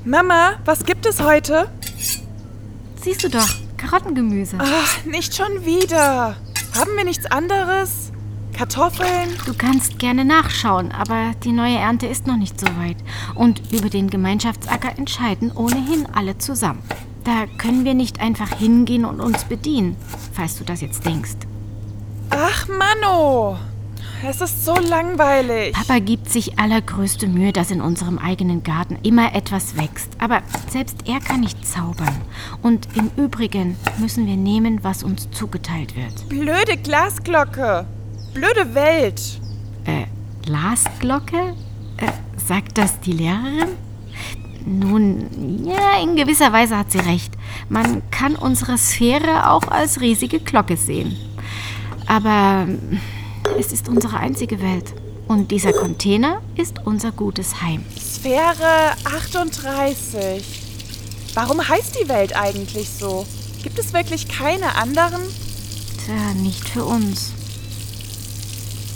Mama, was gibt es heute? Siehst du doch, Karottengemüse. Ach, nicht schon wieder. Haben wir nichts anderes? Kartoffeln? Du kannst gerne nachschauen, aber die neue Ernte ist noch nicht so weit. Und über den Gemeinschaftsacker entscheiden ohnehin alle zusammen. Da können wir nicht einfach hingehen und uns bedienen, falls du das jetzt denkst. Ach, Manno. Es ist so langweilig. Papa gibt sich allergrößte Mühe, dass in unserem eigenen Garten immer etwas wächst. Aber selbst er kann nicht zaubern. Und im Übrigen müssen wir nehmen, was uns zugeteilt wird. Blöde Glasglocke. Blöde Welt. Glasglocke? Sagt das die Lehrerin? Nun, ja, in gewisser Weise hat sie recht. Man kann unsere Sphäre auch als riesige Glocke sehen. Aber es ist unsere einzige Welt. Und dieser Container ist unser gutes Heim. Sphäre 38. Warum heißt die Welt eigentlich so? Gibt es wirklich keine anderen? Tja, nicht für uns.